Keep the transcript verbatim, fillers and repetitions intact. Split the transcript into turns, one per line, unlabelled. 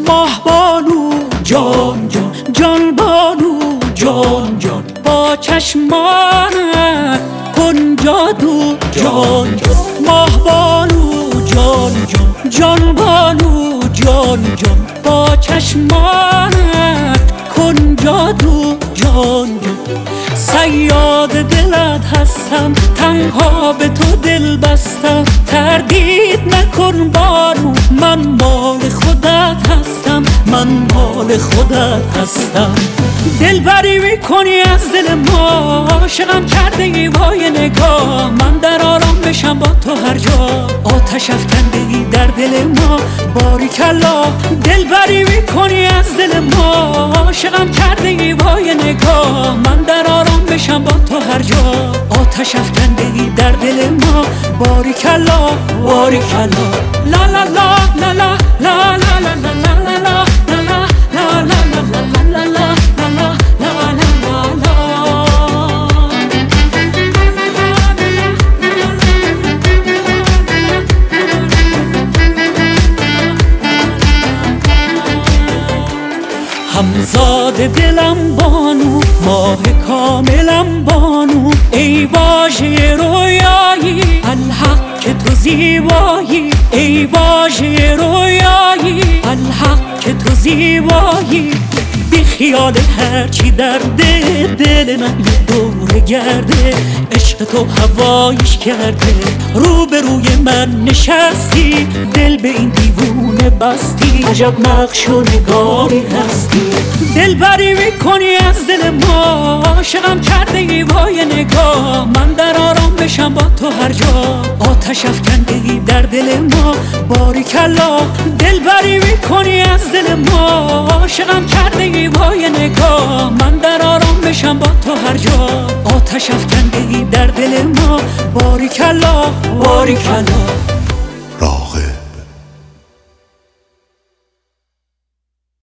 ماه بانو جان جان جان بانو جان جان با چشمانت کن جادو جان جان ماه بانو جان جان جان بانو جان جان با چشمانت کن جادو جان جان صیاد دلت هستم تنها به تو دل بستم تردید نکن بانو من مال خودت هستم من مال خودت هستم دلبری میکنی از دل ما عاشقم کرده وای نگاه من در آرام بشم با تو هر جا آتش افکنده ای در دل ما باریکلا دلبری میکنی از دل ما عاشقم کرده ای وای نگاه من در آرام بشم با تو هر جا آتش افکنده ای در دل ما باریکلا باریکلا لا لا لا لا لا لا لا لا لا لا همزاد دلم بانو ماه کاملم بانو ای واژه رویایی الحق که تو زیبایی ای واژه رویایی الحق که تو زیبایی بی خیال هرچی در دل دل من یه دور گرده عشق تو هوایش کرده رو به روی من نشستی دل به این دیوونه بستی عجب نقش و نگاری هستی دلبری میکنی از دل ما عاشقم کرده ای وای نگاه من در آرام بشم با تو هر جا آتش افکنده ای در دل ما باریکلا دلبری میکنی از دل ما عاشقم کرده ای وای نگاه من در آرام بشم با تو هر جا آتش افکنده ای در دل ما باریکلا باریکلا